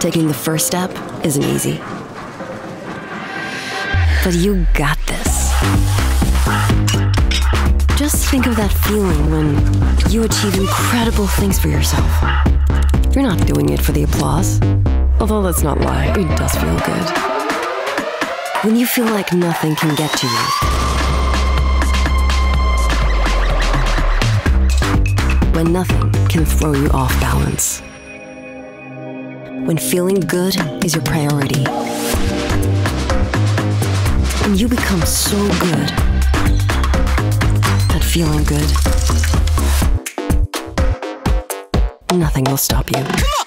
Taking the first step isn't easy. But you got this. Just think of that feeling when you achieve incredible things for yourself. You're not doing it for the applause. Although let's not lie, it does feel good. When you feel like nothing can get to you. When nothing can throw you off balance. When feeling good is your priority. When you become so good at feeling good, nothing will stop you.